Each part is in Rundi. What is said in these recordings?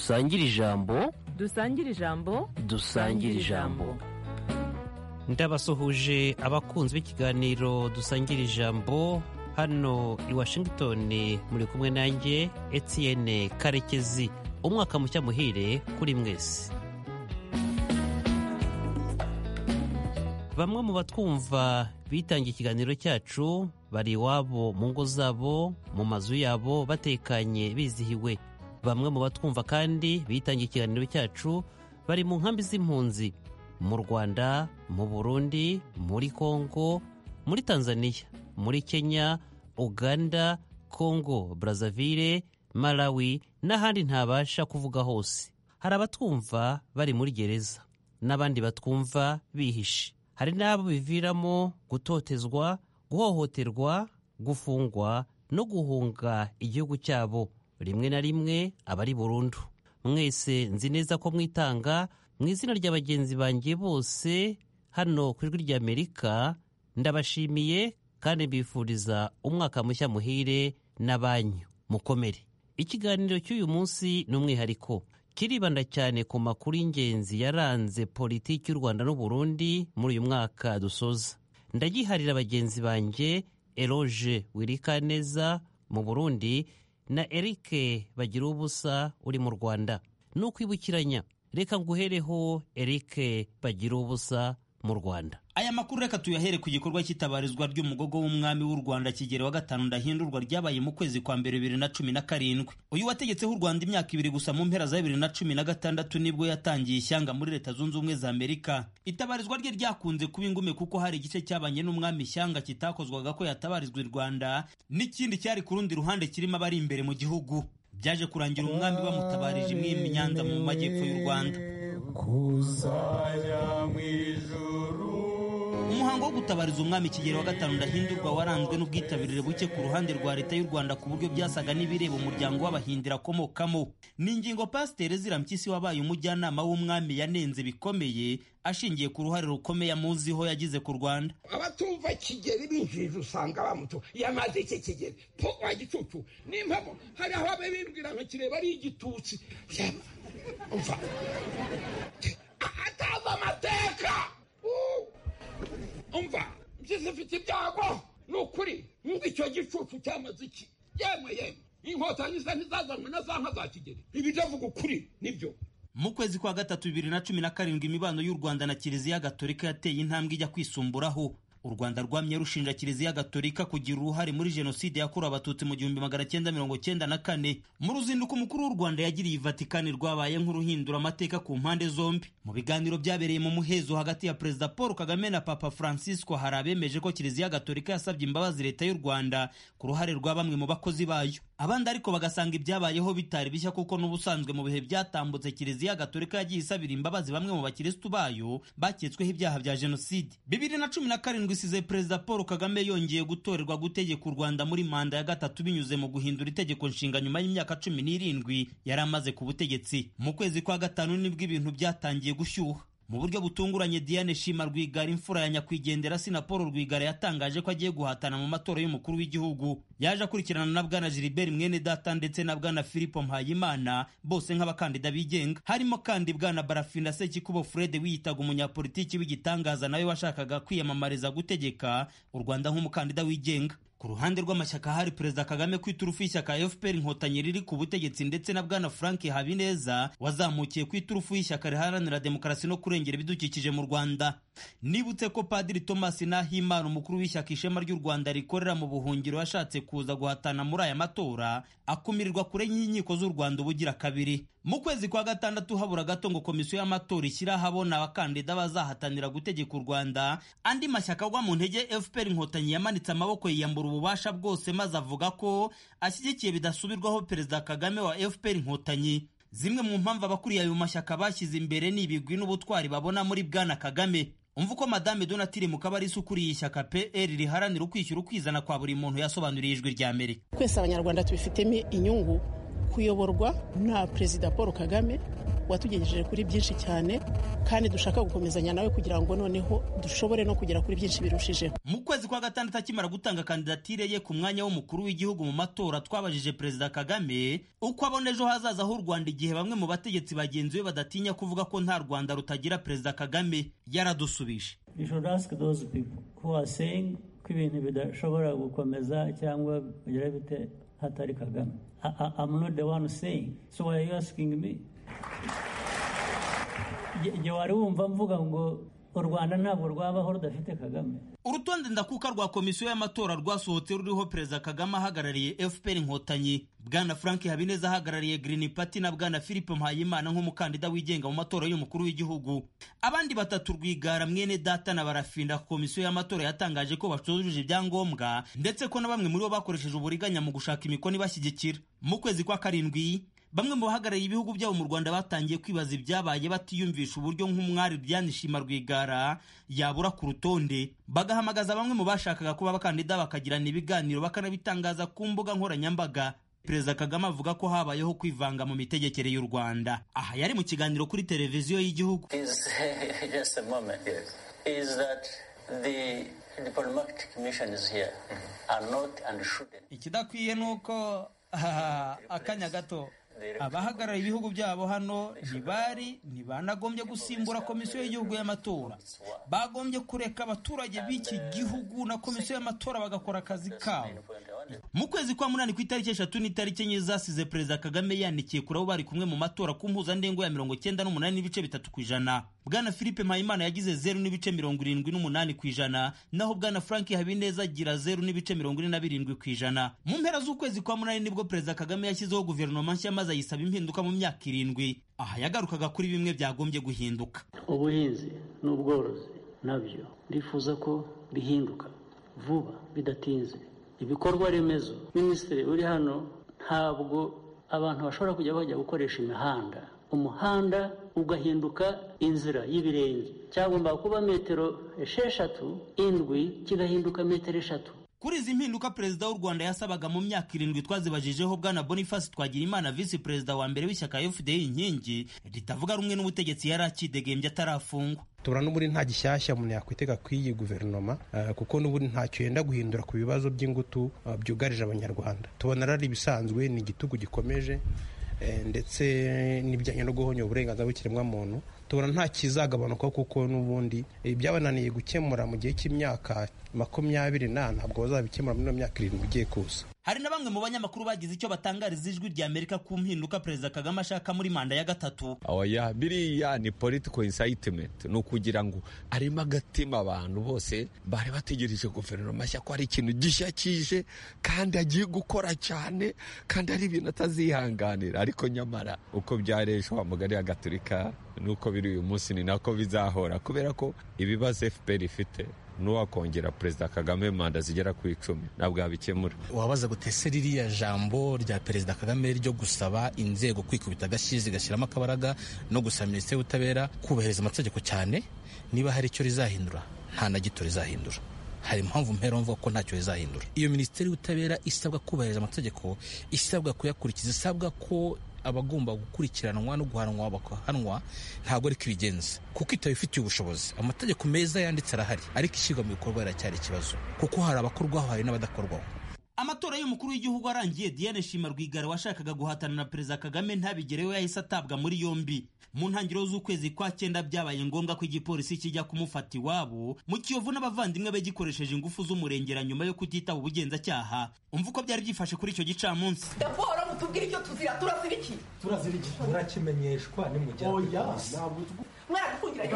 dusangire ijambo dusangire ijambo dusangire ijambo. ndabasuhuje abakunzi b'ikiganiro dusangira ijambo hano i Washington, muri kumwe nanjye Etienne Karekezi. Umwaka mushya muhire kuri mwese. Bamwe mu batwumva bitangiye ikiganiro cyacu bari iwabo mu ngo zabo, mu mazu yabo batekanye bizihiwe. Bamwe mu batwumva kandi bitangiye ikiganiro cyacu bari mu nkambi z'impunzi mu Rwanda, mu Burundi, muri Kongo, muri Tanzania, muri Kenya, Uganda, Kongo, Brazzaville, Malawi n'ahandi ntabasha kuvuga hose. Hari abatwumva bari muri gereza n'abandi batwumva bihishe. Hari n'abo biviramo gutotezwa, guhohoterwa, gufungwa no guhunga igihugu cyabo, rimwe na rimwe abari burundu. Mwese nzi neza ko mwitanga. Mu izina rya bagenzi banjye bose hano ku Ijwi ry'Amerika ndabashimiye kandi mbifuriza umwaka mushya muhire n'abanyu mukomere. Ikiganiro cy'uyu munsi ni umwihariko, kiribanda cyane ku makuru y'ingenzi yaranze politiki y'u Rwanda n'u Burundi muri uyu mwaka dusoza. Ndagiharira bagenzi banjye Eloge Wirikaneza mu Burundi na Eric Bagiruwubusa uri mu Rwanda. Nukwibukiranya, reka nguhereho Eric Bagiruwubusa mu Rwanda. Aya makuru reka tuyahere ku gikorwa cy'itabarizwa ry'umugogo w'umwami w'u Rwanda Kigeli wa gatanu Ndahindurwa ryabaye mu kwezi kwa mbere 2017. Uyu wategetse u Rwanda imyaka 2 gusa mu mpera za 2016 nibwo yatangiye ishyanga muri Leta Zunze Ubumwe za Amerika. Itabarizwa rye ryakunze kuba ingume kuko hari igice cyabanye n'umwami ishyanga kitakozwaga ko yatabarizwa i Rwanda, n'ikindi cyari ku rundi ruhande kirimo abari imbere mu gihugu. Byaje kurangira umwami bamutabarije imwe Nyanza mu majyepfo y'u Rwanda. Umuhango wo gutabariza umwami Kigeli wa gatanu Ndahindurwa waranzwe n'ubwitabirire buke ku ruhande rwa Leta y'u Rwanda ku buryo byasaga n'ibireba umuryango w'Abahindira akomokamo. Ni ingingo Pasiteri Zirampyisi wabaye umujyanama w'umwami yanenze bikomeye, ashingiye ku ruhare rukomeye amuziho yagize ku Rwanda. Abatumva Kigeli binjije usanga bamuto yamaze iki Kigeli po wagicucu n'impamo hari aho abimbwira nka kireba ari igitutsi umva ataza amateka umva mfite ibyago n'ukuri icyo gicucu cyamaze iki yemwe inkotanyi ntizazanwe na za nka za Kigeli. Ibi ndavuga ukuri nibyo. Mu kwezi kwa gatatu 2017 imibano y'u Rwanda na Kiliziya Gatolika yateye intambwe ijya kwisumburaho. U Rwanda rwamye rushinja Kiliziya Gatolika kugira uruhare muri jenoside yakorewe Abatutsi mu 1994. Mu ruzinduko mukuru w'u Rwanda yagiriye Vatikani rwabaye nk'uruhindura amateka ku mpande zombi. Mu biganiro byabereye mu muhezo hagati ya Perezida Paul Kagame na Papa Francisco, hari abemeje ko Kiliziya Gatolika yasabye imbabazi Leta y'u Rwanda ku ruhare rwa bamwe mu bakozi bayo. Abandi ariko bagasanga ibyabayeho bitari bishya kuko n'ubusanzwe mu bihe byatambutse Kiliziya Gatolika yagiye isabira imbabazi bamwe mu bakirisitu bayo baketsweho ibyaha bya jenoside. 2017 isize Perezida Paul Kagame yongeye gutorerwa gutegeka u Rwanda muri manda ya gatatu binyuze mu guhindura itegeko nshinga nyuma y'imyaka 17 yari amaze ku butegetsi. Mu kwezi kwa gatanu nibwo ibintu byatangiye gushyuha. Mu buryo butunguranye, Diane Shima Rwigara, imfura ya nyakwigendera Sina Paul Rwigara, yatangaje ko agiye guhatana mu matora y'umukuru w'igihugu. Yaje akurikirana na Bwana Gilbert Mwenedata ndetse na Bwana Philippe Mpayimana, bose nk'abakandida bigenga. Harimo kandi Bwana Barafinda Sekikubo Fred wiyitaga umunyapolitiki w'igitangaza nawe washakaga kwiyamamariza gutegeka u Rwanda nk'umukandida wigenga. Ku ruhande rw'amashyaka hari Perezida Kagame ku iturufu y'ishyaka FPR Inkotanyi riri ku butegetsi ndetse na Bwana Frank Habineza wazamukiye ku iturufu y'ishyaka riharanira demokarasi no kurengera ibidukikije mu Rwanda. Nibutse ko Padiri Thomas Nahimana, umukuru w'ishyaka Ishema ry'u Rwanda rikorera mu buhungiro, yashatse kuza guhatana muri aya matora akumirirwa kure y'inkiko z'u Rwanda ubugira kabiri. Mu kwezi kwa gatandatu habura gato ngo komisiyo y'amatora ishyira habona abakandida bazahatanira gutegeka u Rwanda, andi mashyaka agwa mu ntege FPR Inkotanyi yamanitse amaboko yiyambura ububasha bwose maze avuga ko ashyigikiye bidasubirwaho Perezida Kagame wa FPR Inkotanyi. Zimwe mu mpamvu abakuriye ayo mashyaka bashyize imbere ni ibigwi n'ubutwari babona muri Bwana Kagame. Umva uko Madame Donatille Mukabarisa ukuriye ishyaka PL riharanira ukwishyura ukwizana kwa buri muntu yasobanuriye Ijwi ry'Amerika. Twese abanyarwanda tubifitemo inyungu kuyoborwa na Perezida Paul Kagame watugejeje kuri byinshi cyane kandi dushaka gukomezanya nawe kugira ngo noneho dushobore no kugera kuri byinshi birushijeho. Mu kwezi kwa gatandatu akimara gutanga kandidatire ye ku mwanya w'umukuru w'igihugu mu matora, twabajije Perezida Kagame uko abona ejo hazaza h'u Rwanda igihe bamwe mu bategetsi bagenzi be badatinya kuvuga ko nta Rwanda rutagira Perezida Kagame. Yaradusubije. You should ask those people who are saying ko ibintu bidashobora gukomeza cyangwa bigira bite hatari Kagame. I'm not the one saying. So why are you asking me? Je wari wumva mvuga ngo u Rwanda ntabwo rwabaho rudafite Kagame. Urutonde ndakuka rwa komisiyo y'amatora rwasohotse ruriho Perezida Kagame ahagarariye FPR Inkotanyi, Bwana Frank Habineza ahagarariye Green Party na Bwana Philippe Mpayimana nk'umukandida wigenga mu matora y'umukuru w'igihugu. Abandi batatu Rwigara mwene data na Barafinda komisiyo y'amatora yatangaje ko bacujuje ibyangombwa ndetse ko na bamwe muri bo bakoresheje uburiganya mu gushaka imikono ibashyigikira. Mu kwezi kwa karindwi bamwe mu bahagarariye ibihugu byabo mu Rwanda batangiye kwibaza ibyabaye batiyumvisha uburyo nk'umwari Diane Shima Rwigara yabura ku rutonde, bagahamagaza bamwe mu bashakaga kuba abakandida bakagirana ibiganiro bakanabitangaza ku mbuga nkoranyambaga. Perezida Kagame avuga ko habayeho kwivanga mu mitegekere y'u Rwanda. Aha yari mu kiganiro kuri televiziyo y'igihugu. Ikidakwiye nuko akanya gato abahagarara ibihugu byabo hano ntibanagombye gusimbura komisiyo y'igihugu y'amatora. Bagombye kureka abaturage b'iki gihugu na komisiyo y'amatora bagakora akazi kabo. Mu kwezi kwa munani ku itariki 3 n'itariki 4 zasize Perezida Kagame yandikiye kuri abo bari kumwe mu matora ku mpuzandengo ya 98.3%. Bwana Philippe Mpayimana yagize 0.78%, naho Bwana Frank Habineza agira 0.47%. Mu mpera z'ukwezi kwa munani nibwo Perezida Kagame yashyizeho guverinoma nshya maze ayisaba impinduka mu myaka 7. Aha yagarukaga kuri bimwe byagombye guhinduka. Ubuhinzi n'ubworozi nabyo ndifuza ko bihinduka vuba bidatinze. Ibikorwa remezo, Minisitiri uri hano, ntabwo abantu bashobora kujya bajya gukoresha imihanda. Umuhanda ugahinduka inzira y'ibirenge, cyagomba kuba metero 6, kigahinduka metero 3. Kuri izi mpinduka Perezida w'u Rwanda yasabaga mu myaka 7 twazibajijeho Bwana Boniface Twagirimana, Vice Perezida wa mbere w'ishyaka FDL inkingi ritavuga rumwe n'ubutegetsi, yari akidegembye atarafungwa. Tubona n'uburi nta gishyashya umuntu yakwitega kw'iyi guverinoma kuko n'uburi ntacyo yenda guhindura ku bibazo by'ingutu byugarije Abanyarwanda. Tubona ari ibisanzwe, ni igitugu gikomeje ndetse n'ibijyanye no guhonya uburenganzira bw'ikiremwamuntu. Tubona nta kizagabanuka kuko n'ubundi byabananiye gukemura mu gihe cy'imyaka 20 ntabwo bazabikemura muri myaka 7 igiye kuza. Hari na bamwe mu banyamakuru bagize icyo batangariza Ijwi rya Amerika ku mpinduka Perezida Kagame ashaka muri manda ya gatatu. Oya, biriya ni political incitement, no kugira ngo arimo agatima abantu bose bari bategereje guverinoma nshya ko ari ikintu gishya kije kandi agiye gukora cyane kandi ari ibintu atazihanganira. Ariko nyamara uko byareshwa amugari ya Gatolika nuko biri uyu munsi ni nako bizahora, kubera ko ibibazo FPR ifite n'uwakongera Perezida Kagame manda zigera ku 10 ntabwo yabikemura. Wabaza gutese ririya jambo rya Perezida Kagame ryo gusaba inzego kwikubita agashyizi gashyiramo akabaraga no gusaba Minisiteri y'Ubutabera kubahiriza amategeko cyane, niba hari icyo rizahindura nta na gito rizahindura. Hari impamvu mpera mvuga ko ntacyo rizahindura. Iyo Minisiteri y'Ubutabera isabwa kubahiriza amategeko, isabwa kuyakurikiza, isabwa ko abagomba gukurikiranwa no guhanwa bakahanwa, ntabwo ari kibigenza kuko itabifitiye ubushobozi. Amategeko meza yanditse arahari, ariko ishyirwa mu bikorwa iracyari ikibazo kuko hari abakorwaho hari n'abadakorwaho. Amatora y'umukuru w'igihugu arangiye, Diane Shima Rwigara washakaga guhatana na Perezida Kagame ntabigereho yahise atabwa muri yombi. Mu ntangiriro z'ukwezi kwa 9 byabaye ngombwa ko igipolisi kijya kumufata iwabo mu Kiyovu n'abavandimwe be gikoresheje ingufu z'umurengera nyuma yo kutitaba ubugenzacyaha. Umva uko byari byifashe kuri icyo gicamunsi. Raporo mutubwire icyo tuzira, turaziriki murakimenyeshwa nimujya. Mwaradufungira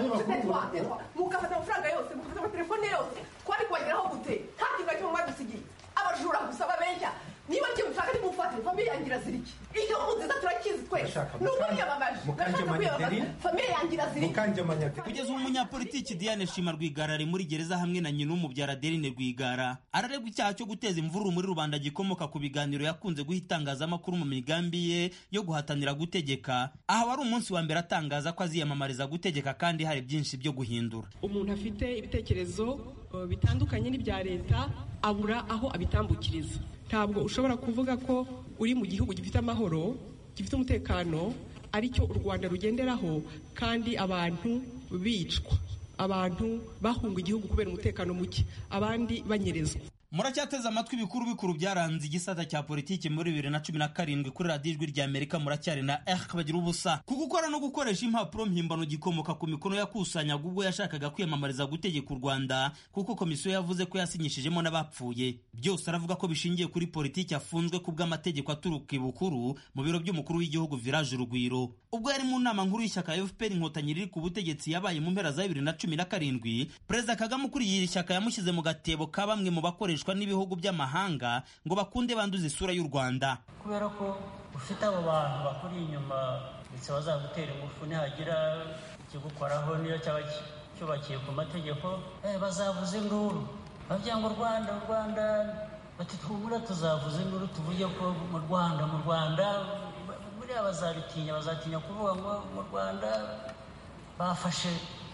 mukafata amafaranga yose, mukafata amatelefone yose, twari kubageraho gute? Nta kintu na kimwe mwadusigiye. Abajura gusa babeshya. Niba cyo bishaka nimufate famille yangira ziriki. Iyo nziza turakizi twese. Nuko yabamaje. Famille yangira ziriki. Kugeza umunyapolitiki Diane Shima Rwigara ari muri gereza hamwe na nyina umubyara Adeline Rwigara. Araregwa icyaha cyo guteza imvururu muri rubanda gikomoka ku biganiro yakunze guhitangaza amakuru mu migambi ye yo guhatanira gutegeka. Aha wari umunsi wa mbere atangaza ko aziyamamariza gutegeka kandi hari byinshi byo guhindura. Umuntu afite ibitekerezo bitandukanye n'ibya leta abura aho abitambukiriza. Ntabwo ushobora kuvuga ko uri mu gihugu gifite amahoro, gifite umutekano, aricyo u Rwanda rugenderaho, kandi abantu bicwa, abantu bahunga igihugu kubera umutekano muke, abandi banyerezwa. Muracyateze amatwi ibikuru bikuru byaranze igisata cya politiki muri 2017 kuri radiyo Ijwi rya Amerika. Muracyari na bagira ubusa. Ku gukora no gukoresha impapuro mpimbano gikomoka ku mikono yakusanyaga ubwo yashakaga kwiyamamariza gutegeka u Rwanda, kuko komisiyo yavuze ko yasinyishijemo n'abapfuye. Byose aravuga ko bishingiye kuri politiki afunzwe ku bw'amategeko aturuka ibukuru mu biro by'umukuru w'igihugu Village Urugwiro. Ubwo yari mu nama nkuru y'ishyaka FPR Inkotanyi riri ku butegetsi yabaye mu mpera za 2017, Perezida Kagame kuri iyi shyaka yamushyize mu gatebo ka bamwe mu bakoreshwa n'ibihugu by'amahanga ngo bakunde banduza isura y'u Rwanda. Kubera ko ufite abo bantu bakuri inyuma ndetse bazagutera ingufu nihagira ikigukoraho niyo cyaba cyubakiye ku mategeko, bazavuza induru bavuga ngo u Rwanda bati twumura tuzavuza induru tuvuge ko mu Rwanda buriya bazatinya kuvuga ngo mu Rwanda bafashe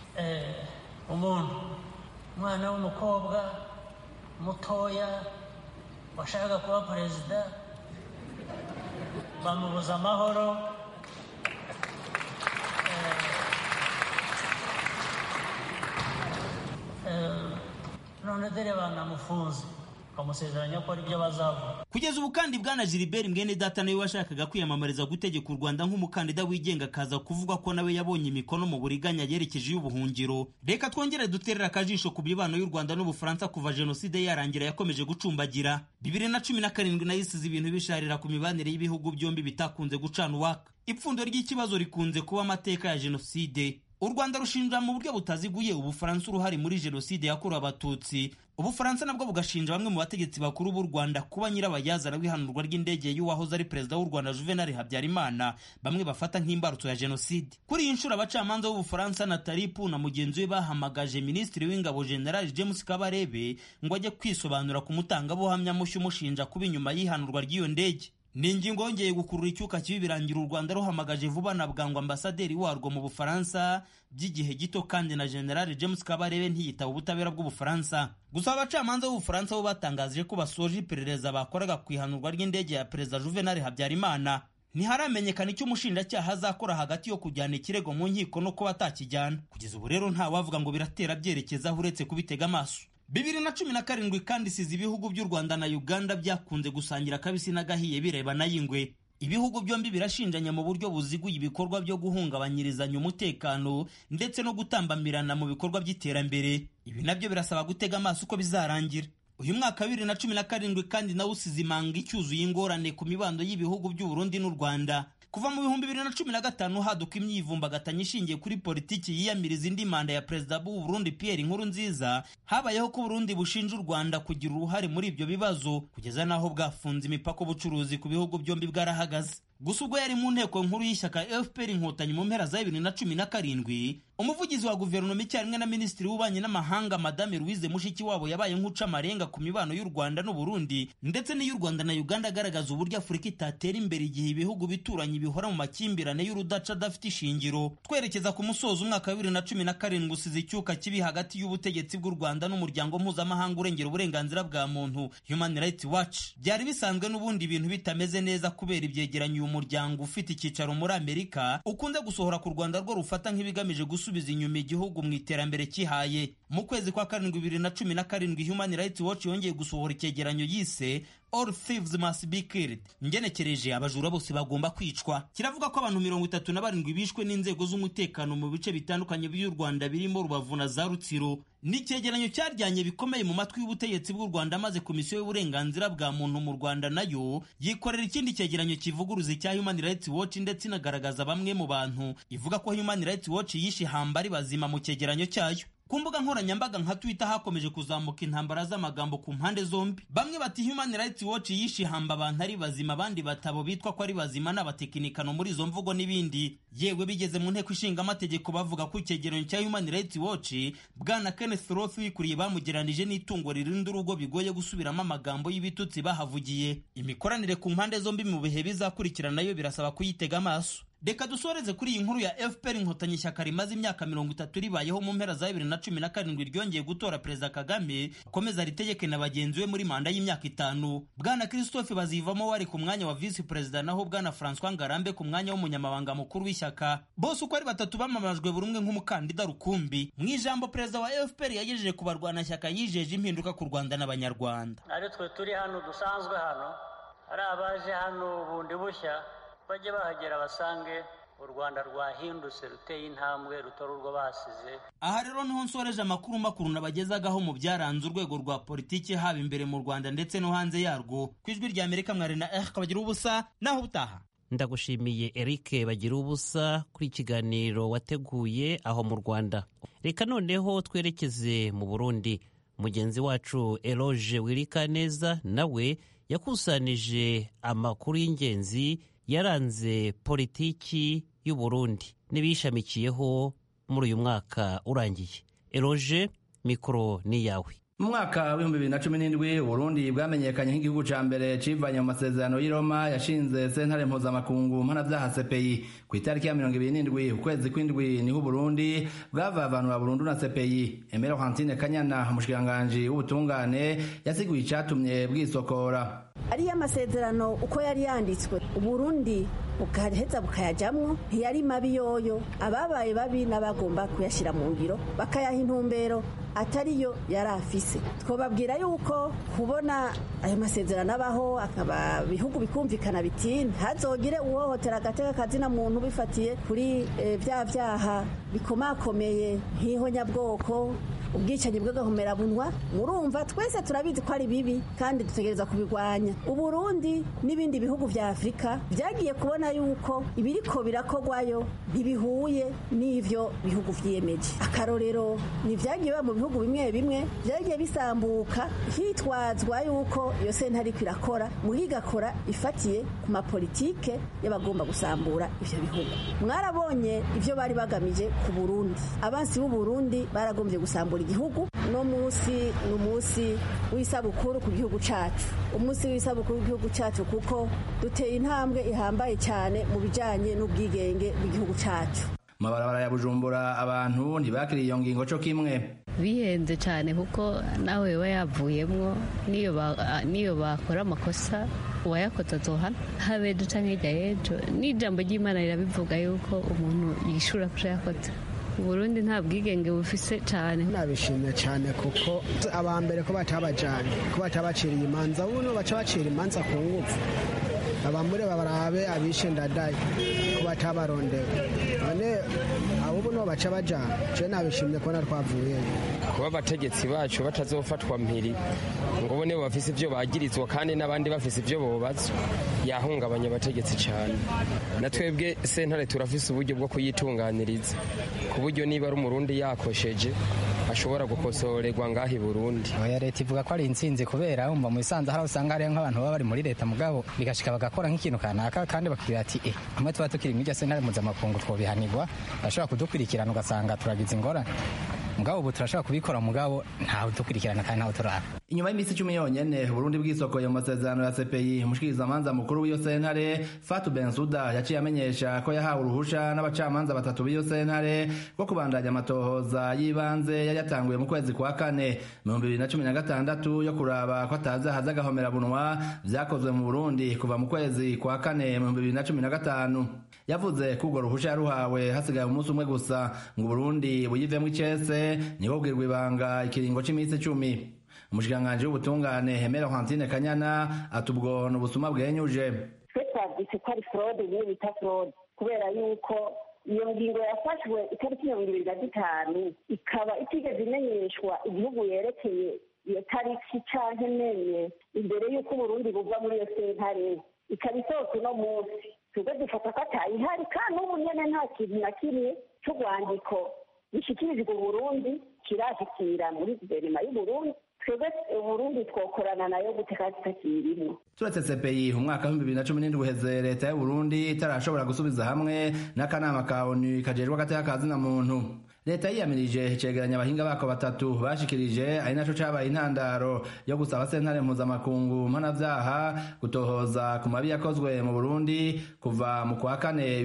umwana w'umukobwa mutoya washaka kuba perezida bamubuza amahoro, none dore banamufunze bamusezeranya ko ari byo bazavuga. Kugeza ubu kandi bwana Gilbert Mwenedata nawe washakaga kwiyamamariza gutegeka u Rwanda nk'umukandida wigenga akaza kuvuga ko nawe yabonye imikono mu buriganya yerekeje y'ubuhungiro. Reka twongere duterera akajisho ku mibano y'u Rwanda n'Ubufaransa kuva jenoside yarangira yakomeje gucumbagira. 2017 nayo isize ibintu bisharira ku mibanire y'ibihugu byombi bitakunze gucana uwaka. Ipfundo ry'ikibazo rikunze kuba amateka ya jenoside. U Rwanda rushinja mu buryo butaziguye Ubufaransa uruhare muri jenoside yakorewe Abatutsi. Ubufaransa nabwo bugashinja bamwe mu bategetsi bakuru b'u Rwanda kuba nyirabayazana w'ihanurwa ry'indege y'uwahoze ari perezida w'u Rwanda Juvenal Habyarimana, bamwe bafata nk'imbarutso ya jenoside. Kuri iyi nshuro abacamanza b'Ubufaransa na Taripu na mugenzi we bahamagaje Minisitiri w'Ingabo General James Kabarebe ngo ajye kwisobanura ku mutangabuhamya mushya umushinja kuba inyuma y'ihanurwa ry'iyo ndege. Ni ingingo yongeye gukurura icyuka kibi birangira u Rwanda ruhamagaje vuba na bwangu ambasaderi warwo mu Bufaransa by'igihe gito, kandi na General James Kabarebe ntiyitaba ubutabera bw'Ubufaransa. Gusa abacamanza b'Ubufaransa bo batangaje ko basoje iperereza bakoraga ku ihanurwa ry'indege ya Perezida Juvenal Habyarimana. Ntiharamenyekana icyo umushinjacyaha azakora hagati yo kujyana ikirego mu nkiko no kuba atakijyana. Kugeza ubu rero nta wavuga ngo biratera byerekeza uretse kubitega amaso. 2017 kandi isize ibihugu by'u Rwanda na Uganda byakunze gusangira kabisi n'agahiye birebana y'ingwe. Ibihugu byombi birashinjanya mu buryo buziguye ibikorwa byo guhungabanyirizanya umutekano ndetse no gutambamirana mu bikorwa by'iterambere. Ibi nabyo birasaba gutega amaso uko bizarangira. Uyu mwaka 2017 kandi nawo usize imanga icyuzuye ingorane ku mibando y'ibihugu by'u Burundi n'u Rwanda. Kuva mu 2015 haduka imyivumbagatanyo ishingiye kuri politiki yiyamiriza indi manda ya perezida b'u Burundi Pierre Nkurunziza, habayeho ko Burundi bushinja u Rwanda kugira uruhare muri ibyo bibazo kugeza naho bwafunze imipaka ubucuruzi ku bihugu byombi bwarahagaze. Gusa ubwo yari mu nteko nkuru y'ishyaka FPR Inkotanyi mu mpera za 2017, umuvugizi wa guverinoma icyarimwe na minisitiri w'ububanyi n'amahanga Madame Louise Mushikiwabo yabaye nk'uca amarenga ku mibano y'u Rwanda n'u Burundi ndetse n'iy'u Rwanda na Uganda, agaragaza uburyo Afurika itatera imbere igihe ibihugu bituranye bihora mu makimbirane y'urudaca adafite ishingiro. Twerekeza ku musozo umwaka wa 2017 usize icyuka kibi hagati y'ubutegetsi bw'u Rwanda n'umuryango mpuzamahanga urengera uburenganzira bwa muntu Human Rights Watch. Byari bisanzwe n'ubundi ibintu bitameze neza kubera ibyegeranyo umuryango ufite icyicaro muri Amerika ukunze gusohora ku Rwanda rwo rufata nk'ibigamije gusubiza inyuma igihugu mu iterambere kihaye. Mu kwezi kwa 2017 Human Rights Watch yongeye gusohora icyegeranyo yise All thieves must be killed. Ngenekereje abajura bose bagomba kwicwa. Kiravuga ko abantu 37 bishwe n'inzego z'umutekano mu bice bitandukanye by'u Rwanda birimo Rubavu na za Rutsiro. N'icyegeranyo cyaryanye bikomeye mu matwi y'ubutegetsi bw'u Rwanda, maze komisiyo y'uburenganzira bwa muntu mu Rwanda nayo yikorera ikindi cyegeranyo kivuguruza cya Human Rights Watch ndetse inagaragaza bamwe mu bantu ivuga ko Human Rights Watch yishe hambari bazima mu cyegeranyo cyayo. Ku mbuga nkoranyambaga nka Twitter hakomeje kuzamuka intambara z'amagambo ku mpande zombi. Bamwe bati Human Rights Watch yishe hamba abantu ari bazima, abandi batabo bitwa ko ari bazima n'abatekinikano muri izo mvugo n'ibindi. Yewe bigeze mu nteko ishinga amategeko bavuga ko icyegeranyo cya Human Rights Watch bwana Kenneth Roth wikuriye bamugeranije n'itungo ririnda urugo bigoye gusubiramo amagambo y'ibitutsi bahavugiye. Imikoranire ku mpande zombi mu bihe bizakurikira nayo birasaba kuyitega amaso. Reka dusoreze kuri iyi nkuru ya FPR Inkotanyi, ishyaka rimaze imyaka 30 ribayeho mu mpera za 2017 ryongeye gutora Perezida Kagame akomeza ritegeke na bagenzi we muri manda y'imyaka 5. Bwana Christophe Bazivamo wari ku mwanya wa vice president, naho Bwana François Ngarambe ku mwanya w'umunyamabanga mukuru w'ishyaka. Bose uko ari batatu bamamajwe buri umwe nk'umukandida rukumbi. Mu ijambo Perezida wa FPR yagejeje ku barwanashyaka yijeje impinduka ku Rwanda n'Abanyarwanda. Ari twe turi hano dusanzwe hano, ari abaje hano bundi bushya bajye bahagera basange u Rwanda rwahindutse ruteye intambwe rutari urwo basize. Aha rero niho nsoreje amakuru makuru nabagezagaho mu byaranze urwego rwa politiki haba imbere mu Rwanda ndetse no hanze yarwo. Kwijwi rya Amerika mwari na Bagira ubusa naho butaha. Ndagushimiye Eric Bagira ubusa kuri ikiganiro wateguye aho mu Rwanda. Reka noneho twerekeze mu Burundi. Mugenzi wacu Eloge Wirikaneza nawe yakusanije amakuru y'ingenzi yaranze politiki y'u Burundi n'ibishamikiyeho muri uyu mwaka urangiye. Eloge, mikoro ni yawe. Mu mwaka wa 2017 Burundi bwamenyekanye nk'igihugu ca mbere civanye mu masezerano y'i Roma yashinze sentare mpuzamakungu mpanavyaha CPI ku itariki ya 27 ukwezi kw'indwi niho Burundi bwavavanura burundu na CPI. Emera Hantine Kanyana umushikiranganji w'ubutungane yasiguye icatumye bwisokora. Ariya masezerano uko yari yanditswe Burundi bukaheza bukayajamwo ntiyari mabi yoyo, ababaye babi n'abagomba kuyashira mu ngiro bakayaha intumbero atariyo yari afise. Twobabwira yuko kubona ayo masezerano abaho akaba bihugu bikumvikana biti ntazogire uhohotera agateka kazina muntu bifatiye kuri vya vyaha bikomakomeye nk'ihonyabwoko, ubwicanyi bw'agahomerabunwa. Murumva twese turabizi ko ari bibi kandi dutegereza kubigwanya. Uburundi n'ibindi bihugu vya Afrika vyagiye kubona yuko ibiriko birakogwayo ntibihuye n'ivyo bihugu vyiyemeje. Akarorero ni vyagiye mu bihugu bimwe bimwe vyagiye bisambuka hitwazwa yuko iyo sentare irakora muhigakora ifatiye ku mapolitike y'abagomba gusambura ivyo bihugu. Mwarabonye ivyo bari bagamije ku Burundi. Abansi b'u Burundi baragombye gusambura igihugu. No musi n'umusi w'isabukuru ku gihugu cacu, umusi w'isabukuru w'igihugu cacu kuko duteye intambwe ihambaye cyane mu bijanye n'ubwigenge bw'igihugu cacu. Mabarabara ya Bujumbura abantu ntibakiriye iyo ngingo cyo kimwe. Bihenze cyane kuko nawe we yavuyemwo niyo bakora amakosa uwayakoze azohana. Habe duca nk'ijya y'ejo n'ijambo ry'Imana rirabivuga yuko umuntu yishura kuja yakoze. Burundi nta bwigenge bufise cyane. Nabishimye cyane kuko abambere ko batabajanye ko batabaciriye imanza, buno baca bacira imanza ku ngufu. Abamure babarabe abishe ndadaye ko batabarondewe. None abo buno baca bajana. Je nabishimye ko natwavuye. Kuba abategetsi bacu batazofatwa mpiri ngo bone bafise ivyo bagirizwa kandi n'abandi bafise ivyo bobazwa yahungabanya abategetsi cyane. Natwebwe sentare turafise uburyo bwo kuyitunganiriza ku buryo niba ari umurundi yakosheje ashobora gukosorerwa ngaho i Burundi. Oya, leta ivuga ko ari intsinzi kubera umva mu bisanzwe hari usanga hari nk'abantu baba bari muri leta mugabo bigashika bagakora nk'ikintu kanaka kandi bakira ati amwe tuba tukiri mw'irya sentare mpuzamakungu twobihanirwa bashobora kudukurikirana ugasanga turagize ingorane. Mugabo ubu turashobora kubikora mugabo ntawe dukurikirana kandi ntawe turara. Inyuma y'imisi 10 yonyene Burundi bwisokoye mu masezerano ya CPI, umushikirizamanza mukuru w'iyo sentare Fatou Bensouda yaciye amenyesha ko yahawe uruhusha n'abacamanza batatu b'iyo sentare ko kubandanya amatohoza y'ibanze yari yatanguye mu kwezi kwa kane 2016 yo kuraba ko ataza agahomera bunwa vyakozwe mu Burundi kuva mu kwezi kwa kane 2015. Yavuze ko urwo ruhusha yaruhawe hasigaye umunsi umwe gusa ngo Burundi buyivemwo icese niko bwirwa ibanga ikiringo c'imisi 10. Umushikiranganji w'ubutungane Hemera Hantine Kanyana atubwo n'ubusuma bwenyuje. Twe twavyise ko ari fraude niyo bita fraude kubera yuko iyo ngingo yafashwe itariki 25 ikaba itigeze imenyeshwa igihugu yerekeye iyo tariki canke menye imbere y'uko Burundi buva muri iyo sentare, ikaba isohotse no munsi. Twebwe dufata ko atayihari kandi ubu nyene nta kintu na kimwe c'urwandiko bishikirijwe Burundi kirashikira muri guverinoma y'u Burundi. Twebwe Burundi twokorana nayo guteka kitakirimo. Turetse CPI umwaka wa 2017 uheze leta y'u Burundi itarashobora gusubiza hamwe n'akanama ka ONU kajejwe agateka kazina muntu. leta yiyamirije icegeranya abahinga bako batatu bashikirije ari naco cabaye intandaro yo gusaba sentare mpuzamakungu mpanavyaha gutohoza ku mabi yakozwe mu Burundi kuva mu kwa kane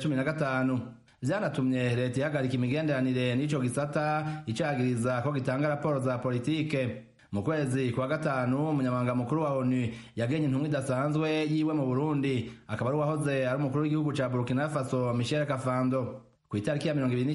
2015. Vyanatumye leta ihagarika imigenderanire n'ico gisata icagiriza ko gitanga raporo za politike. Mu kwezi kwa gatanu umunyamabanga mukuru wa ONU yagenye intumwa idasanzwe yiwe mu Burundi, akaba ari uwahoze ari umukuru w'igihugu ca Burkina Faso Michel Kafando. Ku itariki ya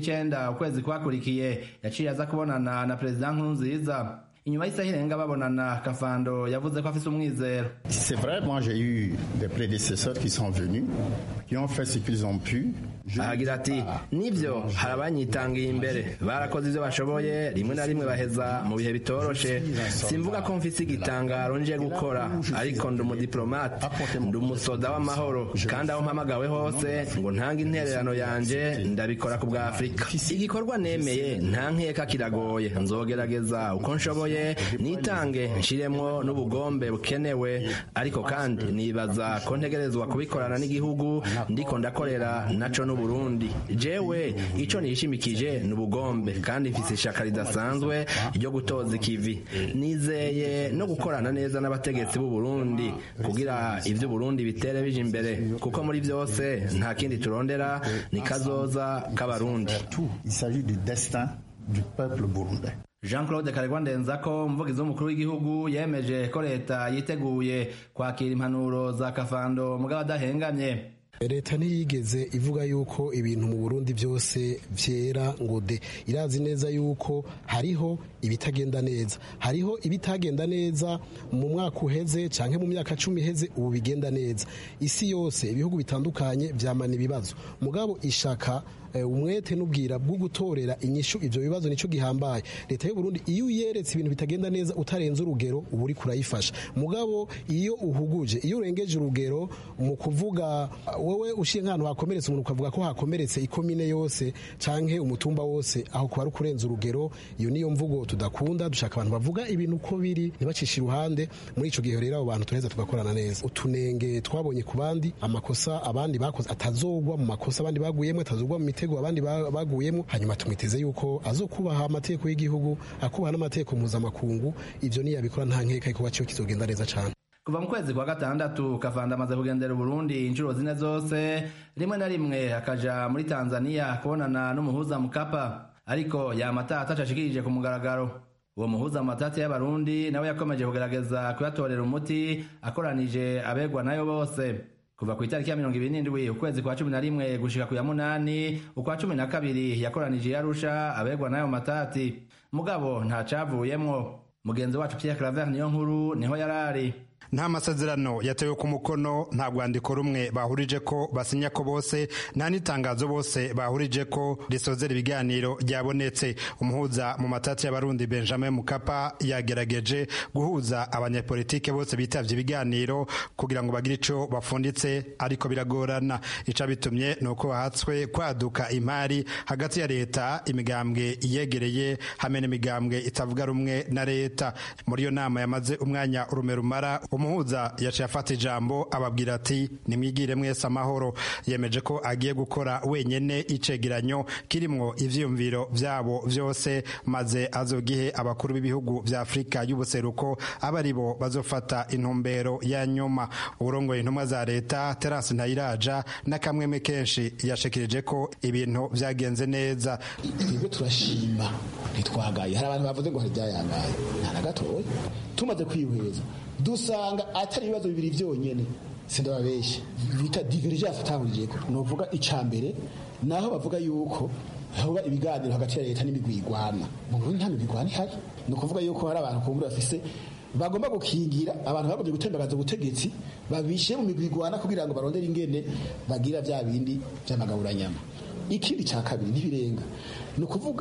29 ukwezi kwakurikiye yaciye aza kubonana na President Nkurunziza. Inyuma y'isaha irenga babonana, Kafando yavuze ko afise umwizero. C'est vrai, moi j'ai eu des prédécesseurs qui sont venus, qui ont fait ce qu'ils ont pu. Agira ati nivyo hari abanyitangiye imbere barakoze ivyo bashoboye, rimwe na rimwe baheza mu bihe bitoroshe. Simvuga ko mfise igitangaro nje gukora, ariko ndi umudiplomate, ndi umusoda w'amahoro, kandi aho mpamagawe hose ngo ntanga intererano yanje ndabikora ku bwa Afrika. Igikorwa nemeye nta nkeka kiragoye, nzogerageza uko nshoboye nitange nshiremwo n'ubugombe bukenewe, ariko kandi nibaza ko ntegerezwa kubikorana n'igihugu ndiko ndakorera naco Burundi. Jewe ico nishimikije n'ubugombe kandi mfise ishaka ridasanzwe ryo gutoza ikivi. Nizeye no gukorana neza n'abategetsi b'u Burundi kugira ivyo Burundi bitere bije imbere, kuko muri vyose nta kindi turondera ni kazoza k'abarundi. Il s'agit du destin du peuple burundais. Jean-Claude Karegwa Ndenzako, umuvugizi w'umukuru w'igihugu, yemeje ko leta yiteguye kwakira impanuro za Kafando mugabo adahengamye. Leta ntiyigeze ivuga yuko ibintu mu Burundi byose vyera ngo de. Irazi neza yuko hariho ibitagenda neza, hariho ibitagenda neza mu mwaka uheze canke mu myaka 10 iheze, ubu bigenda neza. Isi yose ibihugu bitandukanye vyamana ibibazo, mugabo ishaka umwete n'ubwira bwo gutorera inyishu ivyo bibazo nico gihambaye. Leta y'u Burundi iyo yeretse ibintu bitagenda neza utarenze urugero ubu uri kurayifasha, mugabo iyo uhuguje, iyo urengeje urugero mu kuvuga wewe ushiye nk'ahantu hakomeretse umuntu ukavuga ko hakomeretse ikomine yose canke umutumba wose, aho kuba ari kurenza urugero. Iyo niyo mvugo tudakunda, dushaka abantu bavuga ibintu uko biri ntibacishe iruhande. Muri ico gihe rero abo bantu tureza tugakorana neza. Utunenge twabonye ku bandi, amakosa abandi bakoze atazogwa mu makosa abandi baguyemo, atazogwa mu mitego abandi baguyemo, hanyuma tumwiteze yuko azokubaha amategeko y'igihugu, akubaha n'amategeko mpuzamakungu. Ivyo niyabikora nta nkeka yuko baciye kizogenda neza cane. Kuva mu kwezi kwa gatandatu Kafanda amaze kugendera Burundi inshuro zine zose, rimwe na rimwe akaja muri Tanzania kubonana n'umuhuza Mkapa, ariko yamata atacashikirije ku mugaragaro. Uwo muhuza matati y'abarundi nawe yakomeje kugerageza kuyatorera umuti akoranije abegwa nayo bose. Kuva ku itariki ya 27 ukwezi kwa 11 gushika ku ya 8 ukwa 12 yakoranije yarusha abegwa nayo matati, mugabo nta cavuyemwo. Mugenzi wacu Pierre Claver niyo nkuru niho yarari. Nta masezerano yatewe ku mukono, nta rwandiko rumwe bahurije ko basinya ko bose, nta n'itangazo bose bahurije ko risozera ibiganiro ryabonetse. Umuhuza mu matati y'abarundi Benjamin Mkapa yagerageje guhuza abanyapolitike bose bitavye ibiganiro kugira ngo bagire ico bafunditse, ariko biragorana. Ica bitumye nuko bahatswe kwaduka impari hagati ya leta, imigambwe iyegereye hamwe n'imigambwe itavuga rumwe na leta. Muri iyo nama yamaze umwanya urume rumara, umuhuza yaciye afata ijambo ababwira ati nimwigire mwese amahoro. Yemeje ko agiye gukora wenyene icegeranyo kirimwo ivyiyumviro vyabo vyose, maze azogihe abakuru b'ibihugu vya Afrika y'ubuseruko abaribo bazofata intumbero ya nyuma. Urongoye intumwa za leta Terence Ntayiraja na kamweme kenshi yashikirije ko ibintu vyagenze neza. Twebwe turashima ntitwagaye. Hari abantu bavuze ngo hari byayangaye, nta na gatoya. Tumaze kwihweza dusanga atari ibibazo bibiri vyonyene, sindababeshe bita divergence atahurijeko. Novuga icambere naho bavuga yuko hoba ibiganiro hagati ya leta n'imigwigwana. Mu Burundi nta migwigwana ihari. No kuvuga yuko hari abantu kumbura bafise bagomba gukingira abantu bagomba gutembagaza ubutegetsi, babishe mu migwigwana kugira ngo barondere ingene bagira vya bindi vy'amagaburanyama. Ikindi ca kabiri ntibirenga, no kuvuga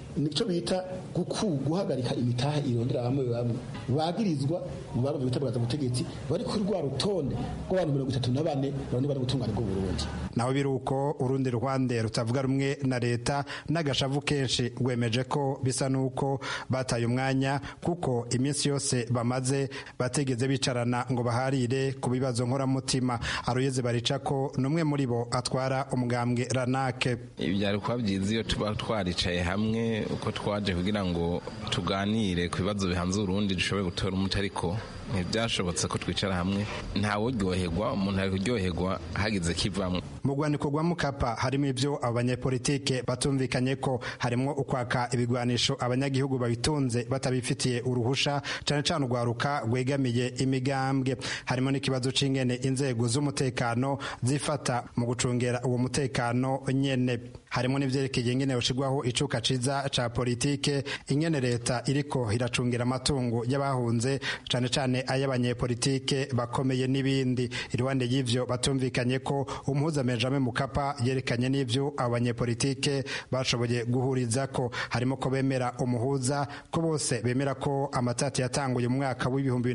nico bita guhagarika imitahe irondera bamwe bagirizwa mu baro bitabwaza ubutegetsi bari kuri rwa rutonde rw'abantu 34 bane bari gutungana bwo Burundi. Naho biruko urundi Rwanda rutavuga rumwe na leta n'agashavu kenshi rwemeje ko bisa nuko bataye umwanya kuko iminsi yose bamaze bategeze bicarana ngo baharire ku bibazo nkoramutima. Aroyeze Baricako numwe muri bo atwara umugambwe Ranake. Ibyari kwa byiza iyo tuba twaricaye hamwe uko twaje kugira ngo tuganire ku bibazo bihanze Urundi dushobore gutora umuti, ariko ntibyashobotse ko twicara hamwe. Ntawe uryoherwa, umuntu ari kuryoherwa hagize kivamwe. Mu rwandiko rwa Mukapa harimo ibyo abanyepolitike batumvikanye ko harimo ukwaka ibigwanisho abanyagihugu babitunze batabifitiye uruhusha, cyane cyane urwaruka rwegamiye imigambwe. Harimo n'ikibazo c'ingene inzego z'umutekano zifata mu gucungera uwo mutekano nyene. Harimo n'ivyerekeye ingene yoshigwaho icuka ciza ca politike, ingene leta iriko iracungira amatungo y'abahunze, cyane cyane ay'abanyepolitike bakomeye n'ibindi. Iruhande y'ivyo batumvikanye ko umuhuza Benjamin Mukapa yerekanye n'ivyo abanyepolitike bashoboye guhuriza ko harimo ko bemera umuhuza ko bose bemera ko amatati yatanguye mu mwaka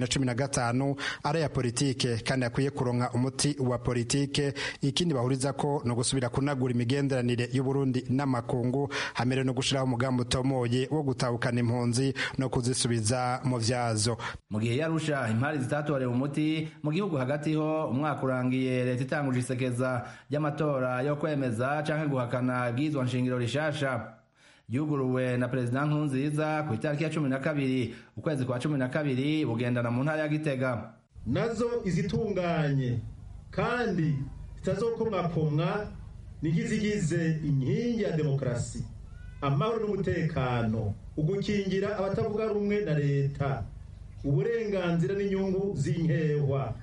w'2015 ari ya politike kandi akwiye kuronka umuti wa politike. Ikindi bahuriza ko no gusubira kunagura imigenderanire y'u Burundi n'amakungu, hamere no gushiraho umugambi utomoye wo gutahukana impunzi no kuzisubiza mu vyazo. Mu gihe yarusha impari zitatorewe umuti mu gihugu hagati ho umwaka urangiye leta itanguje isekeza ry'amatora yo kwemeza canke guhakana bwizwa nshingiro rishasha yuguruwe na President Nkurunziza ku itariki ya 12 ukwezi kwa 12 bugendana mu ntara ya Gitega. Nazo izitunganye kandi zitazokomwakomwa nigizigize inkingi ya demokrasi, amahoro n'umutekano, ugukingira abatavuga rumwe na leta, uburenganzira n'inyungu z'inkehwa,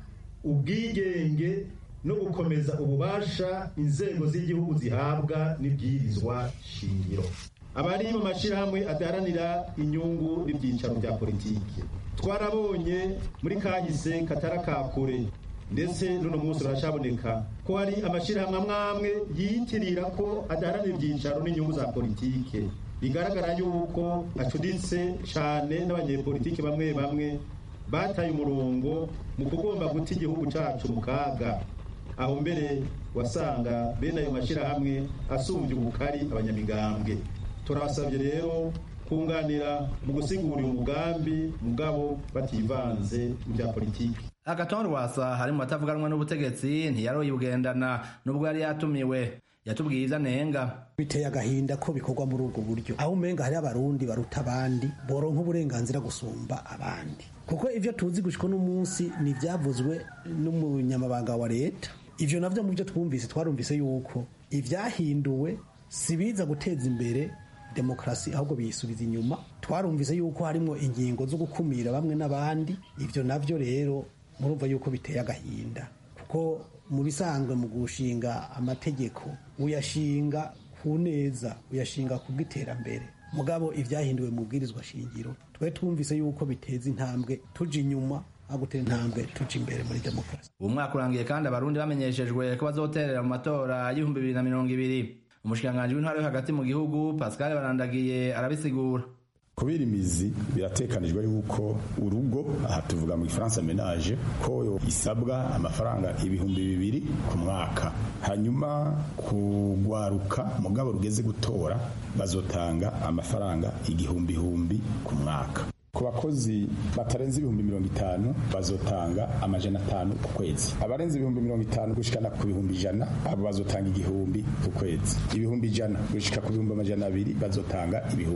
ubwigenge no gukomeza ububasha inzego z'igihugu zihabwa n'ibwirizwa shingiro. Abari mu mashirahamwe adaharanira inyungu n'ibyicaro bya politiki twarabonye muri kahise katarakakure ndetse n'uno munsi urashaboneka ko hari amashirahamwe amwe yiyitirira ko adaharanira ibyicaro n'inyungu za politiki. Bigaragara yuko acuditse cyane n'abanyepolitiki bamwe bamwe bataye umurongo mu kugomba guta igihugu cyacu mu kaga. Aho mbere wasanga bene ayo mashirahamwe asumbye ubukari abanyamigambwe. Turabasabye rero kunganira mu gusigura umugambi mugabo bativanze mu bya politiki. Agaton Rwasa hari mu batavuganwa n'ubutegetsi ntiyaroye ugendana nubwo yari yatumiwe. Yatubwiye izanenga biteye agahinda ko bikorwa muri ubwo buryo, aho umenga hari abarundi baruta abandi boronka uburenganzira gusumba abandi, kuko ivyo tuzi gushika n'umunsi ni vyavuzwe n'umunyamabanga wa leta. Ivyo navyo mu byo twumvise twarumvise yuko ivyahinduwe sibiza guteza imbere demokrasi ahubwo biyisubiza inyuma. Twarumvise yuko harimo ingingo zo gukumira bamwe n'abandi. Ivyo navyo rero murumva yuko biteye agahinda, kuko mu bisanzwe mu gushinga amategeko uyashinga ku neza, uyashinga ku bw'iterambere. Mugabo ivyahinduwe mu bwirizwa shingiro twe twumvise yuko biteza intambwe tuja inyuma agutera intambwe tuja imbere muri demokrasi. Umwaka urangiye kandi abarundi bamenyeshejwe ko bazoterera mu matora y'2020. Umushikiranganji w'intwaro yo hagati mu gihugu Pascal Barandagiye arabisigura. Kubera imizi biratekanijwe yuko urugo, aha tuvuga mu Gifaransa ménage, ko isabwa amafaranga 2,000 ku mwaka. Hanyuma kugwaruka mugabo rugeze gutora bazotanga amafaranga 1,000 ku mwaka. Ku bakozi batarenze 50,000 bazotanga amajana 5 ku kwezi. Abarenze 50,000 gushikana ku 100 abo bazotanga 1,000 ku kwezi. 100 gushika ku 200 bazotanga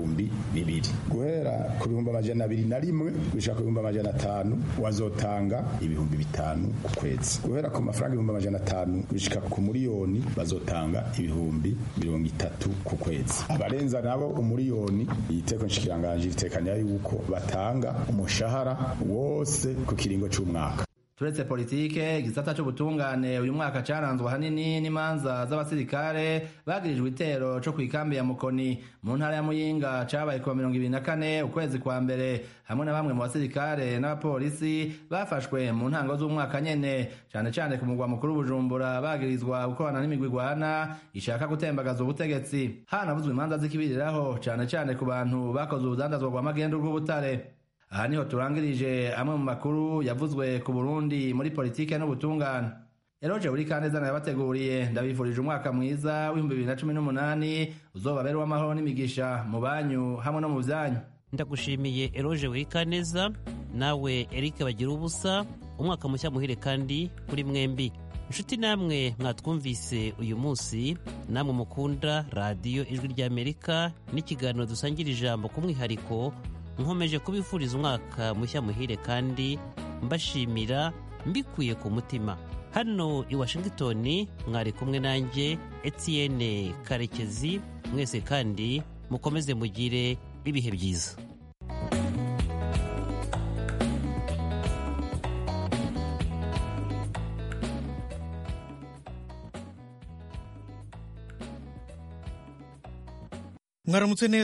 200. Guhera ku 201 gushika ku 500 wazotanga 500 ku kwezi. Guhera ku mafaranga 500 gushika ku miliyoni bazotanga 30 ku kwezi. Abarenza nabo umiliyoni iteko nshikiranganje itekanya yuko batanga umushahara wose ku kiringo cy'umwaka. turetse politike igisata c'ubutungane uyu mwaka caranzwe hanini n'imanza z'abasirikare bagirijwe itero co kw'ikambi ya Mukoni mu ntara ya Muyinga cabaye ku 24 ukwezi kwa mbere, hamwe na bamwe mu basirikare n'abapolisi bafashwe mu ntango z'umwaka nyene, cane cane ku mugwa mukuru Bujumbura bagirizwa gukorana n'imigwi igwana ishaka gutembagaza ubutegetsi. Hanavuzwe imanza z'ikibiriraho cane cane ku bantu bakoze urudandazwa rwa magendu rw'ubutare. Aha niho turangirije amwe mu makuru yavuzwe ku Burundi muri politike n'ubutungane. Eroje buri kaneza nabateguriye, ndabifurije umwaka mwiza w'2018 uzobabera w'amahoro n'imigisha mu banyu hamwe no mu vyanyu. Ndagushimiye Eroje buri kaneza, nawe Eric bagira ubusa, umwaka mushya muhire kandi kuri mwembi. Inshuti namwe mwatwumvise uyu munsi, namwe mukunda radio Ijwi ry'Amerika n'ikiganiro dusangira ijambo ku mwihariko, nkomeje kubifuriza umwaka mushya muhire kandi mbashimira mbikuye ku mutima. Hano i Washington mwari kumwe nanjye Etienne Karekezi, mwese kandi mukomeze mugire ibihe byiza. Mwaramutse neza.